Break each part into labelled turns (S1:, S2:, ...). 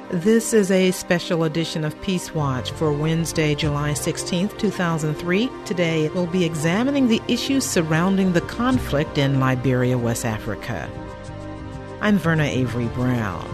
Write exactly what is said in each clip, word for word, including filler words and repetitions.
S1: This is a special edition of Peace Watch for Wednesday, July sixteenth, two thousand three. Today, we'll be examining the issues surrounding the conflict in Liberia, West Africa. I'm Verna Avery Brown.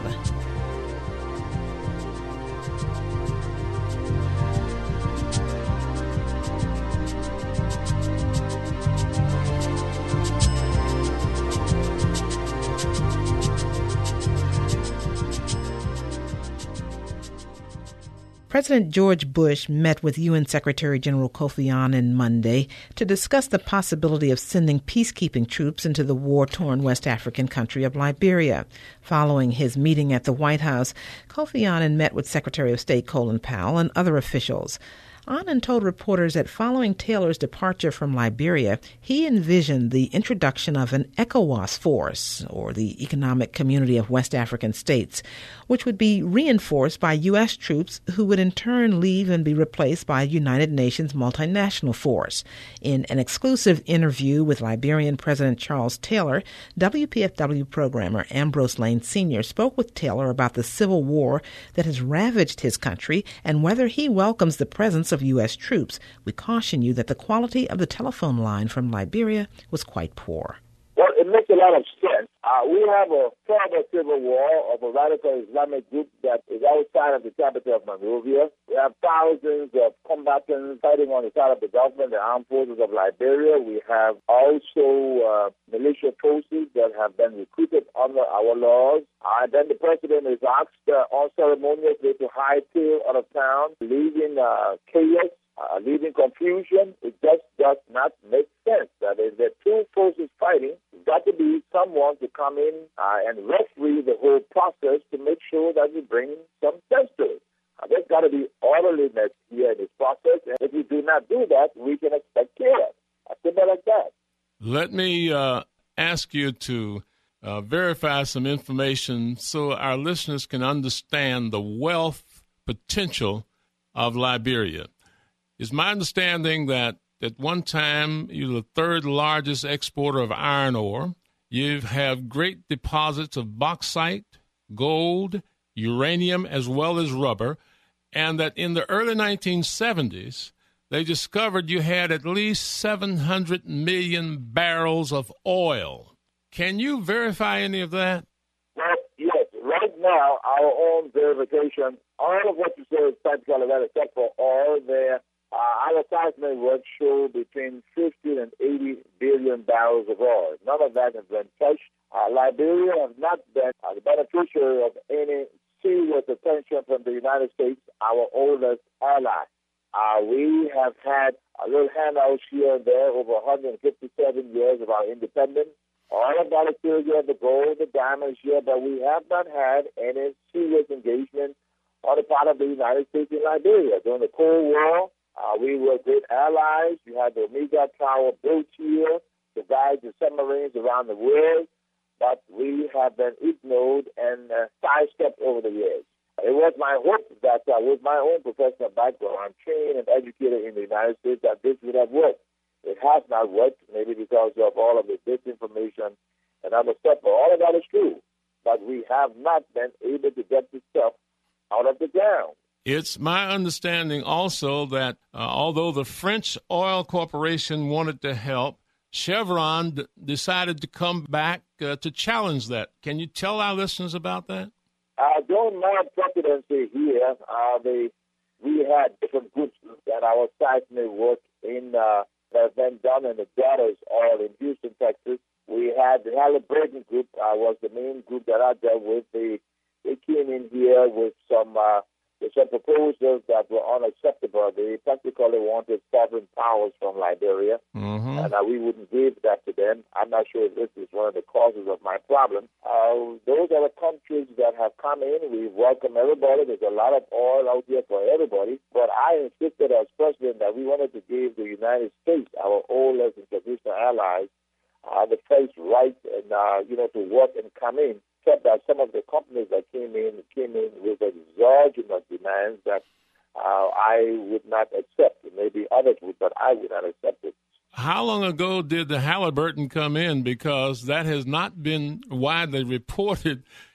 S1: President George Bush met with U N Secretary General Kofi Annan Monday to discuss the possibility of sending peacekeeping troops into the war-torn West African country of Liberia. Following his meeting at the White House, Kofi Annan met with Secretary of State Colin Powell and other officials. Annan told reporters that following Taylor's departure from Liberia, he envisioned the introduction of an ECOWAS force, or the Economic Community of West African States, which would be reinforced by U S troops who would in turn leave and be replaced by a United Nations multinational force. In an exclusive interview with Liberian President Charles Taylor, W P F W programmer Ambrose Lane Senior spoke with Taylor about the civil war that has ravaged his country and whether he welcomes the presence of U S troops. We caution you that the quality of the telephone line from Liberia was quite poor.
S2: Well, it makes a lot of sense. Uh, we have a terrible civil war of a radical Islamic group that is outside of the capital of Monrovia. We have thousands of combatants fighting on the side of the government, the armed forces of Liberia. We have also uh, militia forces that have been recruited under our laws. Uh, then the president is asked uh, unceremoniously to hightail out of town, leaving uh, chaos. Uh, leaving confusion. It just does not make sense. That is, there are two forces fighting. There's got to be someone to come in uh, and referee the whole process to make sure that we bring some sense to it. Uh, there's got to be orderliness here in this process, and if we do not do that, we can expect chaos. I simple like that.
S3: Let me uh, ask you to uh, verify some information so our listeners can understand the wealth potential of Liberia. It's my understanding that at one time you're the third largest exporter of iron ore. You have great deposits of bauxite, gold, uranium, as well as rubber, and that in the early nineteen seventies, they discovered you had at least seven hundred million barrels of oil. Can you verify any of that?
S2: Well, yes. Right now, our own verification, all of what you say is practically that except for oil there. Uh, our seismic work show between fifty and eighty billion barrels of oil. None of that has been touched. Uh, Liberia has not been uh, the beneficiary of any serious attention from the United States, our oldest ally. Uh, we have had a little handouts here and there over one hundred fifty-seven years of our independence. All of that is still here, the gold, the diamonds here, but we have not had any serious engagement on the part of the United States in Liberia. During the Cold War, Uh, we were great allies. We had the Omega Tower built here to guide the submarines around the world, but we have been ignored and uh, sidestepped over the years. It was my hope that uh, with my own professional background, I'm trained and educated in the United States, that this would have worked. It has not worked, maybe because of all of the disinformation and other stuff, but all of that is true. But we have not been able to get this stuff out of the ground.
S3: It's my understanding also that uh, although the French Oil Corporation wanted to help, Chevron d- decided to come back uh, to challenge that. Can you tell our listeners about that?
S2: Uh, during my presidency here, uh, the, we had different groups that our seismic work in uh, that has been done in the Daughters Oil in Houston, Texas. We had the Halliburton group uh, was the main group that I dealt with. They, they came in here with some uh, with some proposals that were unacceptable. They practically wanted sovereign powers from Liberia, mm-hmm. and uh, we wouldn't give that to them. I'm not sure if this is one of the causes of my problem. Uh, those are the countries that have come in. We welcome everybody. There's a lot of oil out there for everybody. But I insisted as president that we wanted to give the United States, our oldest and traditional allies, uh, the first right and, uh, you know, to work and come in. Except that some of the companies that came in came in with exorbitant demands that uh, I would not accept. Maybe others would, but I would not accept it.
S3: How long ago did the Halliburton come in? Because that has not been widely reported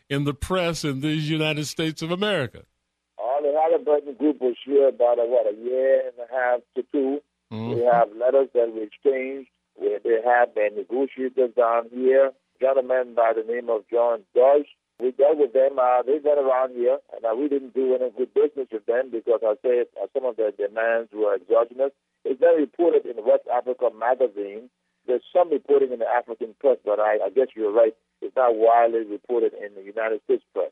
S3: in the press in the United States of America.
S2: Oh, the Halliburton group was here about, a, what, a year and a half to two. Mm-hmm. We have letters that we exchanged. We, they have their negotiators down here, a gentleman by the name of John Dodge. We dealt with them. Uh, they've been around here, and uh, we didn't do any good business with them because I said uh, some of their demands were exogenous. It's been reported in the West Africa magazine. There's some reporting in the African press, but I, I guess you're right. It's not widely reported in the United States press.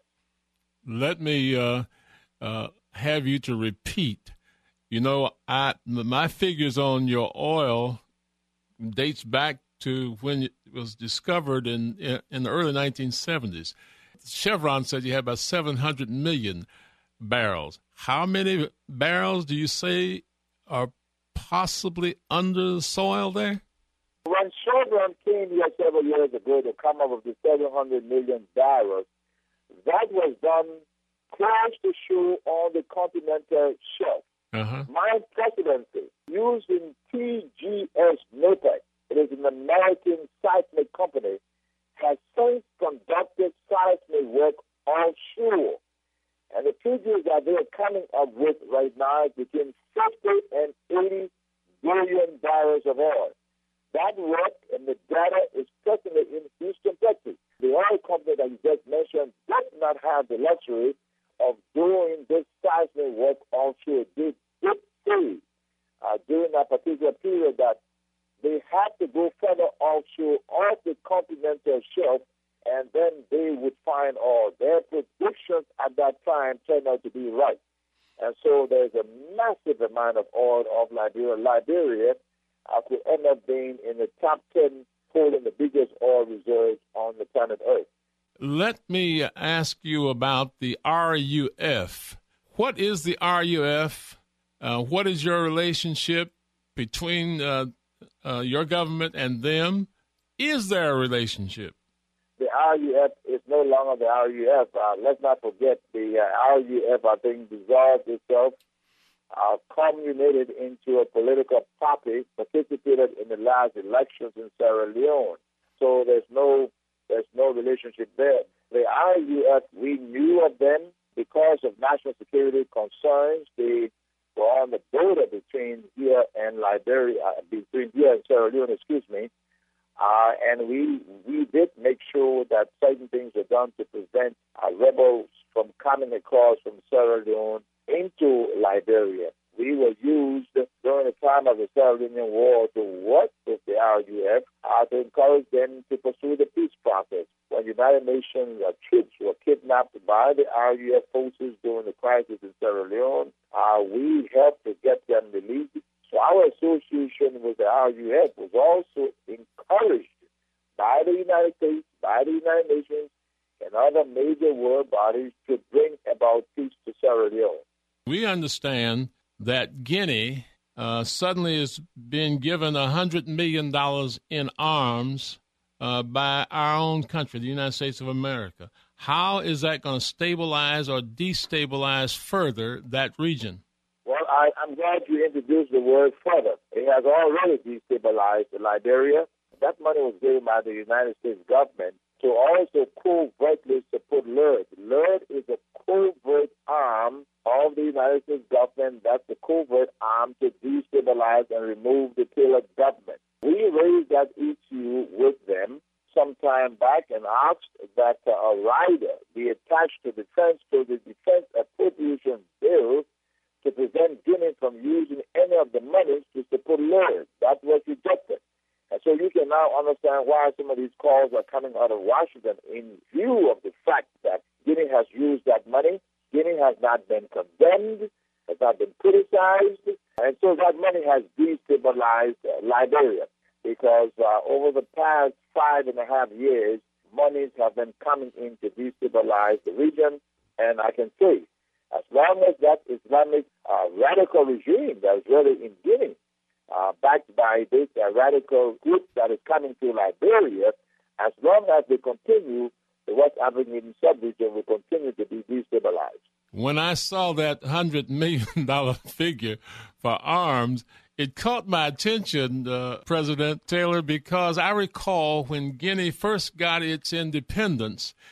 S3: Let me uh, uh, have you to repeat. You know, I, my figures on your oil dates back to when it was discovered in in, in the early nineteen seventies. Chevron said you had about seven hundred million barrels. How many barrels do you say are possibly under the soil there?
S2: When Chevron came here several years ago to come up with the seven hundred million barrels, that was done close to shore on the continental shelf.
S3: Uh-huh.
S2: My presidency, using T G S NOPEC, it is an American seismic company, has since conducted seismic work offshore. And the figures that they're coming up with right now is between fifty and eighty billion barrels of oil. That work and the data is presently in Houston, Texas. The oil company that you just mentioned does not have the luxury of doing this seismic work offshore. They did say uh, during that particular period that they had to go further offshore off the continental shelf, and then they would find oil. Their predictions at that time turned out to be right. And so there's a massive amount of oil off Liberia. Liberia uh, could end up being in the top ten, holding the biggest oil reserves on the planet Earth.
S3: Let me ask you about the R U F. What is the R U F? Uh, what is your relationship between uh, uh, your government and them? Is there a relationship?
S2: The R U F is no longer the R U F. Uh, let's not forget the uh, R U F, I think, dissolved itself, uh, culminated into a political party, participated in the last elections in Sierra Leone. So there's no there's no relationship there. The R U F, we knew of them because of national security concerns. They were on the border between here and Liberia, uh, between here and Sierra Leone, excuse me. Uh, and we we did make sure that certain things were done to prevent uh, rebels from coming across from Sierra Leone into Liberia. We were used during the time of the Sierra Leonean War to work with the R U F uh, to encourage them to pursue the peace process. When United Nations uh, troops were kidnapped by the R U F forces during the crisis in Sierra Leone, uh, we helped to get them released. So our association with the R U F was also encouraged by the United States, by the United Nations, and other major world bodies to bring about peace to Sierra Leone.
S3: We understand that Guinea uh, suddenly is being given one hundred million dollars in arms uh, by our own country, the United States of America. How is that going to stabilize or destabilize further that region?
S2: Well, I, I'm glad you introduced the word further. It has already destabilized Liberia. That money was given by the United States government to also covertly support LURD. LURD is a covert arm of the United States government. That's the covert arm to destabilize and remove the tailored government. We raised that issue with them some time back and asked that uh, a rider be attached to the defense to the defense appropriation bill to prevent Guinea from using any of the money to support LURD. That was rejected. And so you can now understand why some of these calls are coming out of Washington in view of the fact that Guinea has used that money. Guinea has not been condemned, has not been criticized, and so that money has destabilized uh, Liberia because uh, over the past five and a half years, monies have been coming in to destabilize the region, and I can say, as long as that Islamic uh, radical regime that is really in Guinea, uh, backed by this uh, radical group that is coming to Liberia, as long as they continue, the West African sub-region will continue to be destabilized.
S3: When I saw that one hundred million dollars figure for arms, it caught my attention, uh, President Taylor, because I recall when Guinea first got its independence,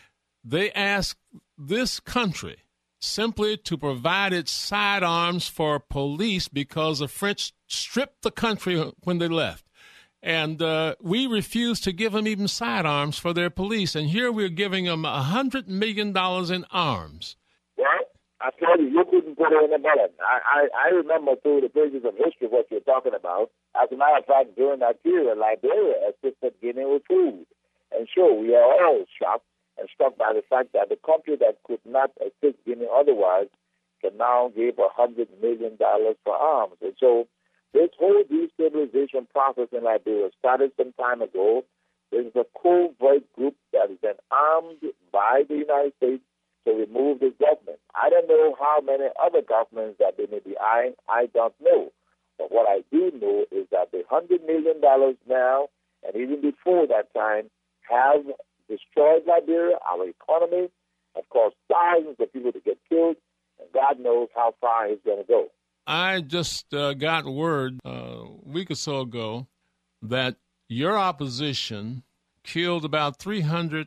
S3: they asked this country simply to provide its sidearms for police because the French stripped the country when they left. And uh, we refused to give them even sidearms for their police. And here we're giving them one hundred million dollars in arms.
S2: Well, I tell you, you couldn't put it any better. I, I, I remember through the pages of history what you're talking about. As a matter of fact, during that period, Liberia assisted Guinea with food. And sure, we are all shocked and struck by the fact that the country that could not assist Guinea otherwise can now give one hundred million dollars for arms. And so this whole destabilization process in Liberia started some time ago. This is a covert group that is then armed by the United States to remove this government. I don't know how many other governments that they may be eyeing. I don't know. But what I do know is that the one hundred million dollars now, and even before that time, have destroyed Liberia, our economy, of course, thousands of people to get killed, and God knows how far it's going to go.
S3: I just uh, got word uh, a week or so ago that your opposition killed about three hundred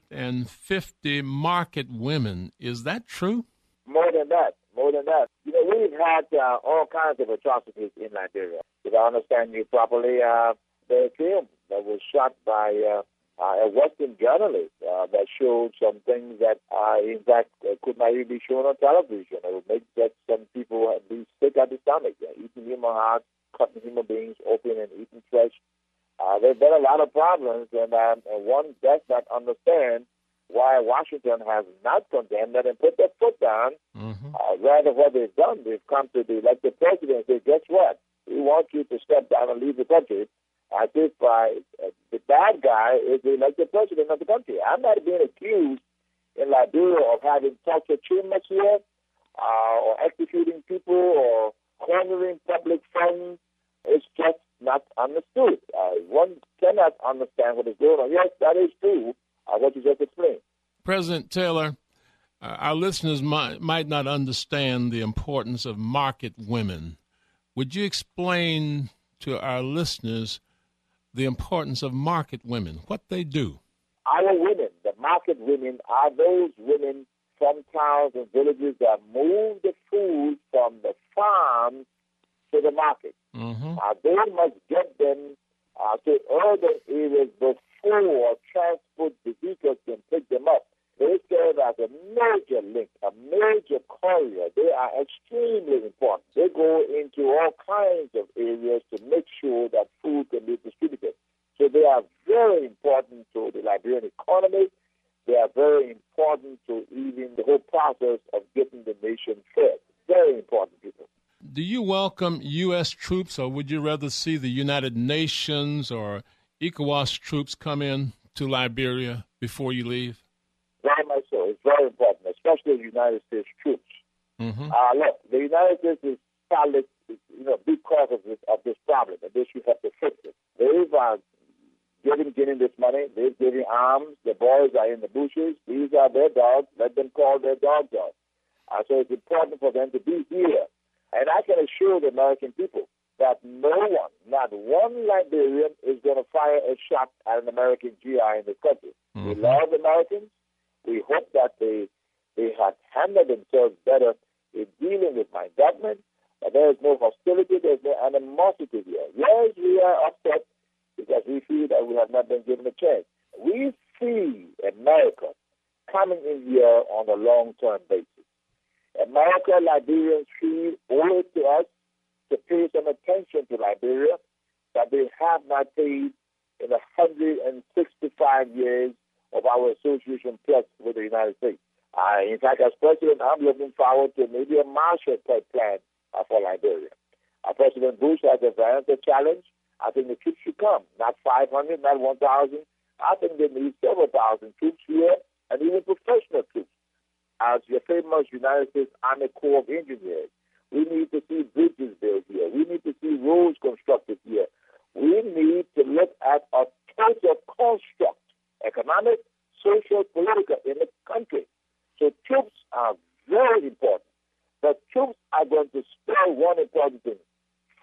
S3: fifty market women. Is that true?
S2: More than that, more than that. You know, we've had uh, all kinds of atrocities in Liberia. If I understand you properly, uh, the film that was shot by uh, uh, a Western journalist uh, that showed some things that, uh, in fact, uh, could not even be shown on television. It would make that some people be sick at the stomach, uh, eating human hearts, cutting human beings open and eating flesh. Uh, there's been a lot of problems, and, um, and one does not understand why Washington has not condemned that and put their foot down. Mm-hmm. Uh, rather, what they've done, they've come to the elected president and said, guess what? We want you to step down and leave the country. As if uh, the bad guy is the elected president of the country. I'm not being accused in Liberia of having tortured too much here, uh, or executing people, or cornering public funds. It's just not understood. Uh, one cannot understand what is going on. Yes, that is true, uh, what you just explained.
S3: President Taylor, uh, our listeners might, might not understand the importance of market women. Would you explain to our listeners the importance of market women, what they do?
S2: Our women, the market women, are those women from towns and villages that move the food from the farm to the market. Mm-hmm. Uh, they must get them uh, to urban areas before transport vehicles can pick them up. They serve as a major link, a major courier. They are extremely important. They go into all kinds of areas to make sure that food can be distributed. So they are very important to the Liberian economy. They are very important to even the whole process of getting the nation fed. Very important people.
S3: Do you welcome U S troops, or would you rather see the United Nations or ECOWAS troops come in to Liberia before you leave?
S2: Very much so. It's very important, especially the United States troops. Mm-hmm. Uh, look, the United States is solid, you know, big cause of this, of this problem, and this you have to fix it. They've uh, given Guinea this money. They've given arms. The boys are in the bushes. These are their dogs. Let them call their dogs out. Uh, so it's important for them to be here. And I can assure the American people that no one, not one Liberian, is going to fire a shot at an American G I in this country. Mm-hmm. We love Americans. We hope that they they have handled themselves better in dealing with my government. But there is no hostility. There is no animosity here. Yes, we are upset because we feel that we have not been given a chance. We see America coming in here on a long-term basis. America, Liberians feel owe it to us to pay some attention to Liberia that they have not paid in one hundred sixty-five years of our association plus with the United States. Uh, in fact, as president, I'm looking forward to maybe a Marshall type plan uh, for Liberia. Uh, President Bush has advanced the challenge. I think the troops should come, not five hundred, not one thousand. I think they need several thousand troops here, and even professional troops. As your famous United States Army Corps of Engineers, we need to see bridges built here. We need to see roads constructed here. We need to look at a total construct, economic, social, political, in the country. So troops are very important. But troops are going to spell one important thing.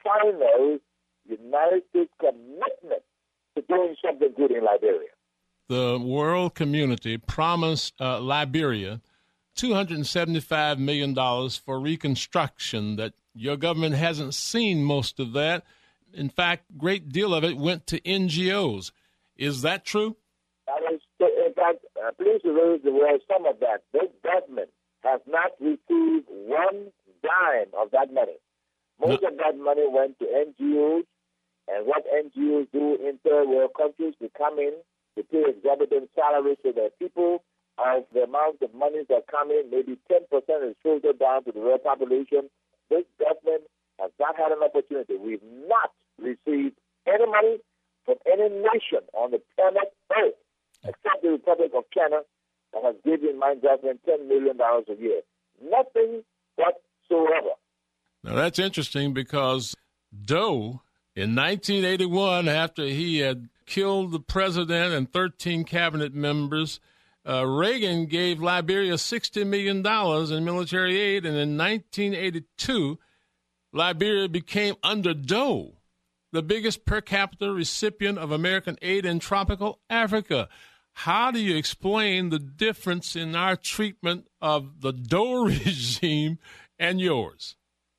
S2: Final United States commitment to doing something good in Liberia.
S3: the world community promised uh, Liberia two hundred seventy-five million dollars for reconstruction, that your government hasn't seen most of that. In fact, a great deal of it went to N G Os. Is that true?
S2: That is, in fact, uh, please raise the word some of that. This government has not received one dime of that money. Most no. of that money went to N G Os, and what N G Os do in third world countries, they come in, they pay exorbitant salaries to their people. Of the amount of money that come in, maybe ten percent is filtered down to the real population. This government has not had an opportunity. We've not received any money from any nation on the planet Earth, except the Republic of China, that has given my government ten million dollars a year. Nothing whatsoever.
S3: Now, that's interesting because Doe, in nineteen eighty-one, after he had killed the president and thirteen cabinet members, Uh, Reagan gave Liberia sixty million dollars in military aid, and in nineteen eighty-two, Liberia became, under Doe, the biggest per capita recipient of American aid in tropical Africa. How do you explain the difference in our treatment of the Doe regime and yours?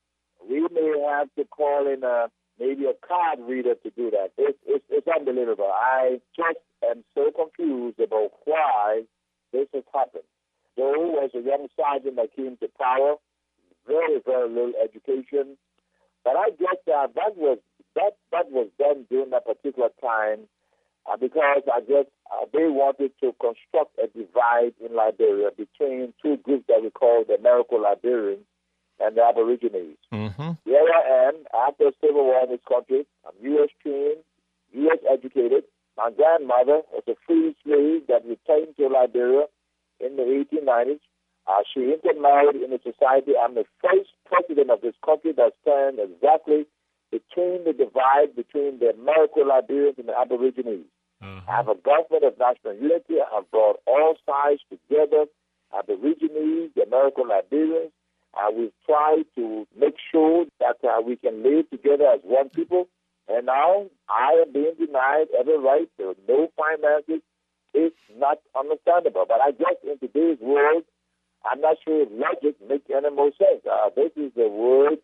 S2: We may have to call in a, maybe a card reader to do that. It's, it's, it's unbelievable. I just am so confused about why this has happened. Doe was a young sergeant that came to power, very, very little education. But I guess uh, that was that that was done during that particular time uh, because I guess uh, they wanted to construct a divide in Liberia between two groups that we call the Americo-Liberians and the Aborigines.
S3: Mm-hmm.
S2: Here I am, after the Civil War in this country. I'm U S trained, U S educated. My grandmother was a free slave that returned to Liberia in the eighteen nineties. Uh, she intermarried in the society. I'm the first president of this country that stands exactly between the divide between the Americo-Liberians and the Aborigines. Uh-huh. I have a government of national unity. I have brought all sides together, Aborigines, the Americo-Liberians. Uh, we've tried to make sure that uh, we can live together as one people. And now I am being denied every right. There are no finances. It's not understandable. But I guess in today's world, I'm not sure if logic makes any more sense. Uh, this is the word,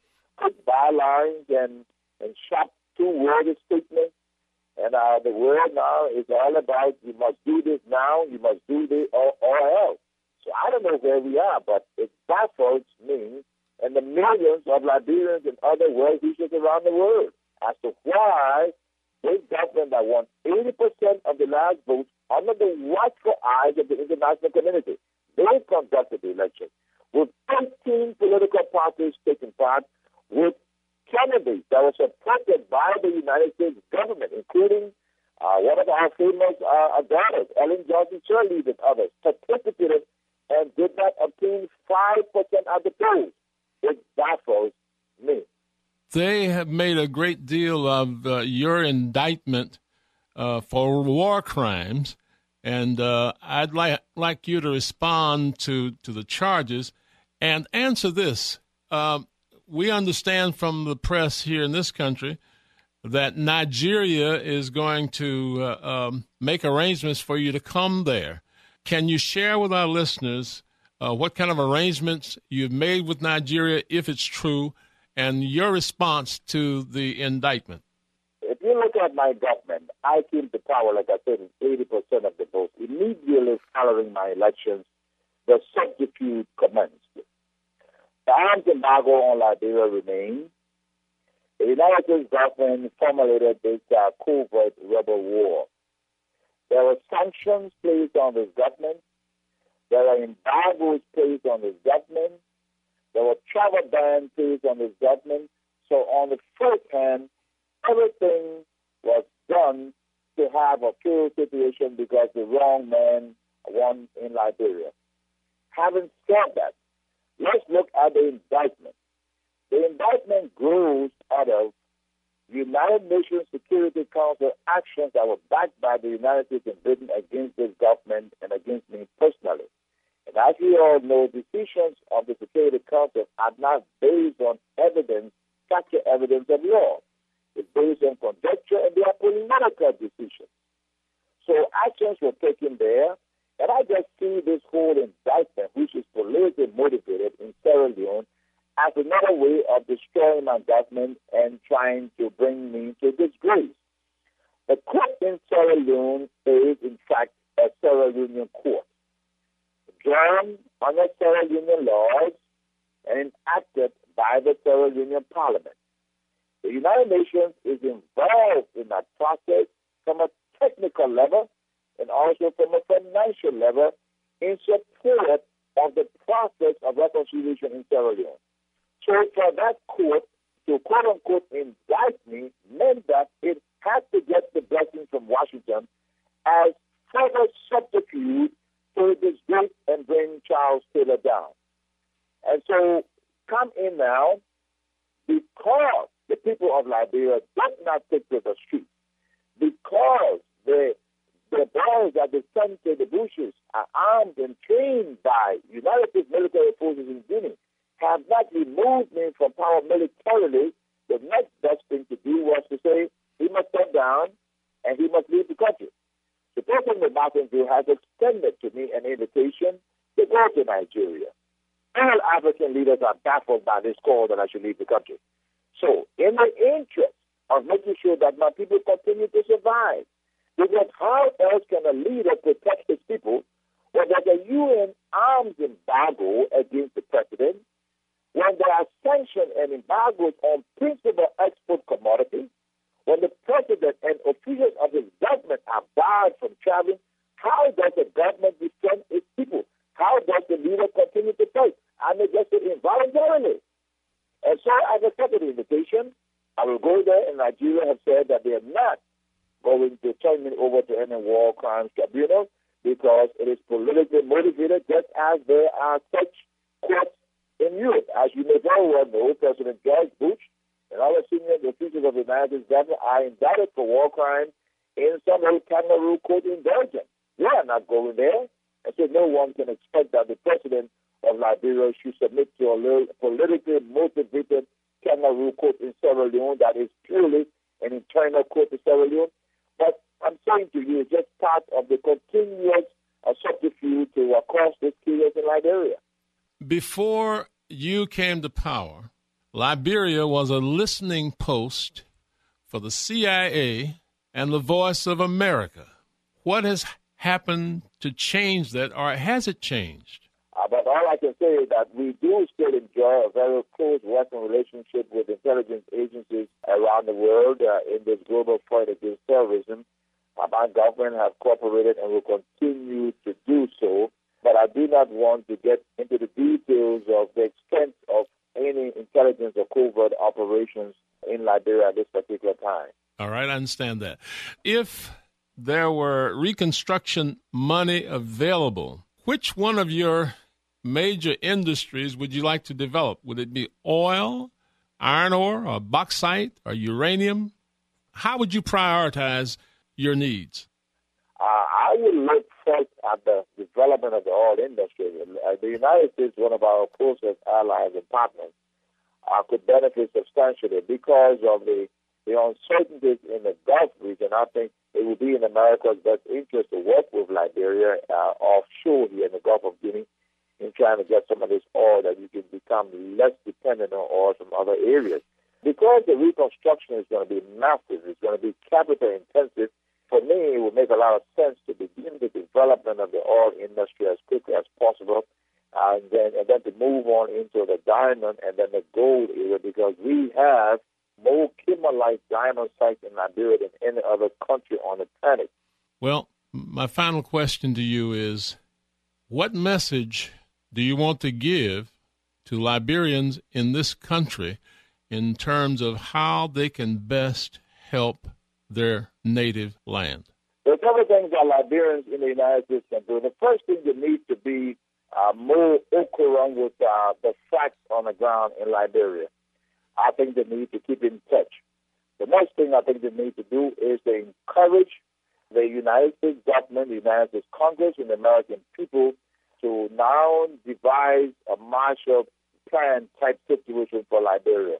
S2: bylines and, and sharp two-worded statements. And uh, the word now is all about you must do this now, you must do this or, or else. So I don't know where we are, but it baffles me and the millions of Liberians and other world leaders around the world as to why this government that won eighty percent of the last votes under the watchful eyes of the international community, they conducted the election with eighteen political parties taking part, with candidates that were supported by the United States government, including uh, one of our famous uh, daughters, Ellen Johnson Sirleaf and others, participated and did not obtain five percent of the polls. It baffles me.
S3: They have made a great deal of uh, your indictment uh, for war crimes, and uh, I'd like like you to respond to, to the charges and answer this. Uh, we understand from the press here in this country that Nigeria is going to uh, um, make arrangements for you to come there. Can you share with our listeners uh, what kind of arrangements you've made with Nigeria, if it's true, and your response to the indictment?
S2: If you look at my government, I came to power, like I said, in eighty percent of the votes. Immediately following my elections, the subterfuge commenced. The arms embargo on Liberia remained. The United States government formulated this uh, covert rebel war. There were sanctions placed on this government. There were embargoes placed on this government. There were travel bans placed on this government. So on the first hand, everything was done to have a failed situation because the wrong man won in Liberia. Having said that, let's look at the indictment. The indictment grows out of United Nations Security Council actions that were backed by the United States and Britain against this government and against me personally. And as we all know, decisions of the Security Council are not based on evidence, factual evidence of law. It's based on conjecture, and they are political decisions. So actions were taken there, and I just see this whole indictment, which is politically motivated in Sierra Leone, as another way of destroying my government and trying to bring me to disgrace. The court in Sierra Leone is, in fact, a Sierra Leonean court, drawn under Sierra Leonean laws and enacted by the Sierra Leonean Parliament. The United Nations is involved in that process from a technical level and also from a financial level in support of the process of reconciliation in Sierra Leone. So for that court to quote-unquote indict me meant that it had to get the blessing from Washington as further subterfuge to disgrace and bring Charles Taylor down. And so come in now, because the people of Liberia did not take to the streets, because the the boys that they sent to the bushes are armed and trained by United States military forces in Guinea, have not removed me from power militarily, the next best thing to do was to say he must step down and he must leave the country. The President of Obasanjo has extended to me an invitation to go to Nigeria. All African leaders are baffled by this call that I should leave the country. So, in the interest of making sure that my people continue to survive, because how else can a leader protect his people when there's a U N arms embargo against the president, when there are sanctions and embargoes on principal export commodities, when the president and officials of his government are barred from traveling? How does the government defend its people? How does the leader continue to fight? I may just say involuntarily. And so I've accepted the invitation. I will go there, and Nigeria have said that they are not going to turn me over to any war crimes tribunal because it is politically motivated, just as there are such courts in Europe. As you may very well know, President George Bush and other senior officials of the United States government are indicted for war crimes in some old kangaroo court in Belgium. They are not going there, and so no one can expect that the president of Liberia should submit to a little politically motivated kangaroo court in Sierra Leone that is purely an internal court in Sierra Leone. But I'm saying to you, it's just part of the continuous uh, subterfuge to uh, cause this chaos in Liberia.
S3: Before you came to power, Liberia was a listening post for the C I A and the Voice of America. What has happened to change that, or has it changed?
S2: Uh, but all I can say is that we do still enjoy a very close working relationship with intelligence agencies around the world uh, in this global fight against terrorism. Uh, my government has cooperated and will continue to do so. But I do not want to get into the details of the extent of any intelligence or covert operations in Liberia at this particular time.
S3: All right, I understand that. If there were reconstruction money available, which one of your major industries would you like to develop? Would it be oil, iron ore, or bauxite, or uranium? How would you prioritize your needs?
S2: Uh, I would look first at the development of the oil industry. Uh, the United States, one of our closest allies and partners, uh, could benefit substantially because of the, the uncertainties in the Gulf region. I think it would be in America's best interest to work with Liberia uh, offshore here in the Gulf of Guinea in trying to get some of this oil that you can become less dependent on oil from other areas. Because the reconstruction is going to be massive, it's going to be capital intensive, for me, it would make a lot of sense to begin the development of the oil industry as quickly as possible, and then and then to move on into the diamond and then the gold area, because we have more kimberlite diamond sites in Liberia than any other country on the planet.
S3: Well, my final question to you is, what message do you want to give to Liberians in this country in terms of how they can best help their native land?
S2: There are several things that Liberians in the United States can do. The first thing that needs to be uh, more occurring with uh, the facts on the ground in Liberia. I think they need to keep in touch. The next thing I think they need to do is to encourage the United States government, the United States Congress, and the American people to now devise a Marshall Plan type situation for Liberia.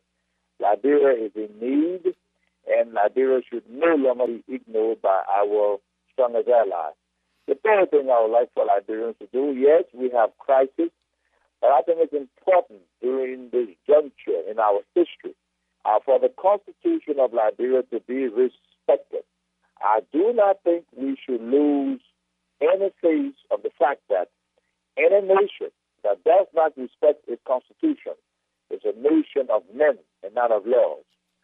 S2: Liberia is in need, and Liberia should no longer be ignored by our strong as allies. The third thing I would like for Liberians to do, yes, we have crisis, but I think it's important during this juncture in our history uh, for the Constitution of Liberia to be respected. I do not think we should lose any face of the fact that any nation that does not respect its Constitution is a nation of men and not of laws.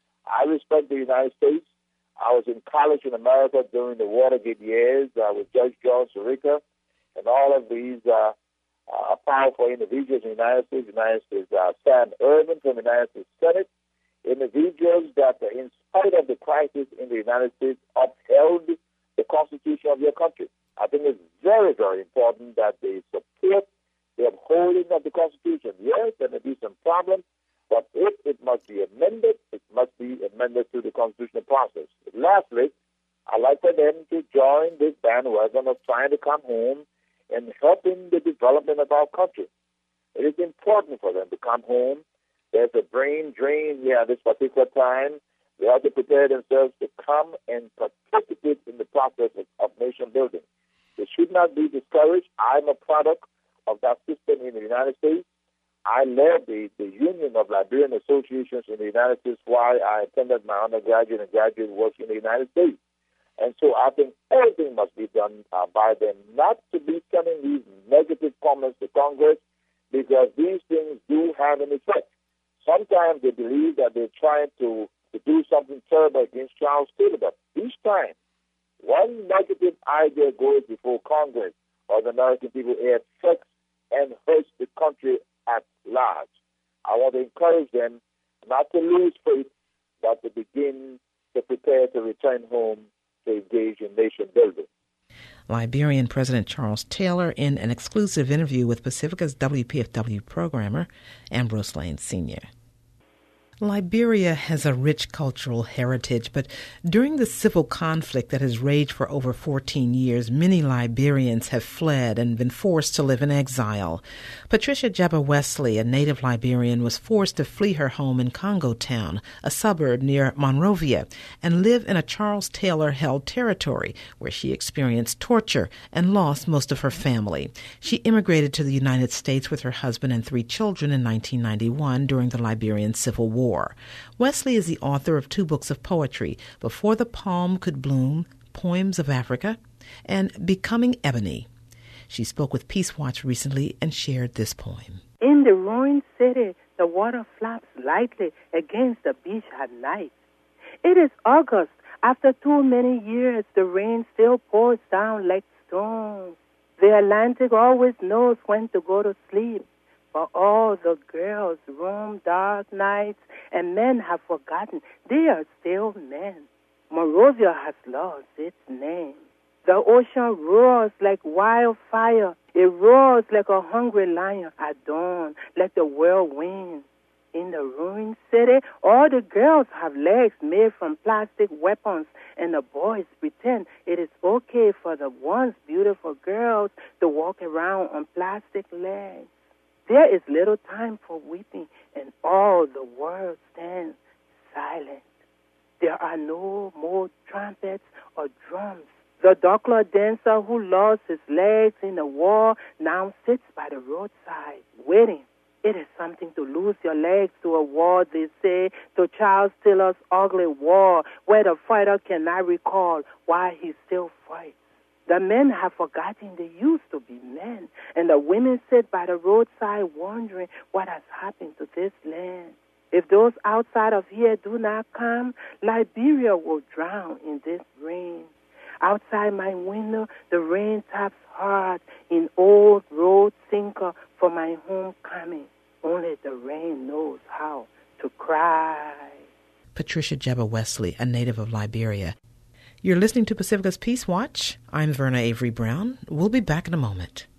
S2: I respect the United States. I was in college in America during the Watergate years uh, with Judge John Sirica and all of these uh, uh, powerful individuals in the United States. The United States, uh, Sam Ervin from the United States Senate, individuals that, uh, in spite of the crisis in the United States, upheld the Constitution of their country. I think it's very, very important that they support the upholding of the Constitution. Yes, there may be some problems, but if it must be amended, it must be amended through the constitutional process. Lastly, I'd like for them to join this bandwagon of trying to come home and helping the development of our country. It is important for them to come home. There's a brain drain here at this particular time. They have to prepare themselves to come and participate in the process of, of nation building. They should not be discouraged. I'm a product of that system in the United States. I led the, the Union of Liberian Associations in the United States while I attended my undergraduate and graduate work in the United States. And so I think everything must be done uh, by them, not to be sending these negative comments to Congress, because these things do have an effect. Sometimes they believe that they're trying to, to do something terrible against Charles Taylor, but each time one negative idea goes before Congress or the American people, it affects and hurts the country at large. I want to encourage them not to lose faith, but to begin to prepare to return home to engage in nation building.
S1: Liberian President Charles Taylor in an exclusive interview with Pacifica's W P F W programmer, Ambrose Lane Senior Liberia has a rich cultural heritage, but during the civil conflict that has raged for over fourteen years, many Liberians have fled and been forced to live in exile. Patricia Jeba Wesley, a native Liberian, was forced to flee her home in Congo Town, a suburb near Monrovia, and live in a Charles Taylor-held territory where she experienced torture and lost most of her family. She immigrated to the United States with her husband and three children in nineteen ninety-one during the Liberian Civil War. Wesley is the author of two books of poetry, Before the Palm Could Bloom, Poems of Africa, and Becoming Ebony. She spoke with Peace Watch recently and shared this poem.
S4: In the ruined city, the water flaps lightly against the beach at night. It is August. After too many years, the rain still pours down like stones. The Atlantic always knows when to go to sleep. For all the girls roam dark nights, and men have forgotten they are still men. Monrovia has lost its name. The ocean roars like wildfire. It roars like a hungry lion at dawn, like the whirlwind. In the ruined city, all the girls have legs made from plastic weapons, and the boys pretend it is okay for the once beautiful girls to walk around on plastic legs. There is little time for weeping, and all the world stands silent. There are no more trumpets or drums. The Dokla dancer who lost his legs in the war now sits by the roadside, waiting. It is something to lose your legs to a war, they say, to Charles Taylor's ugly war, where the fighter cannot recall why he still fights. The men have forgotten they used to be men, and the women sit by the roadside wondering what has happened to this land. If those outside of here do not come, Liberia will drown in this rain. Outside my window, the rain taps hard in old road sinker for my homecoming. Only the rain knows how to cry.
S1: Patricia Jeba Wesley, a native of Liberia. You're listening to Pacifica's Peace Watch. I'm Verna Avery Brown. We'll be back in a moment.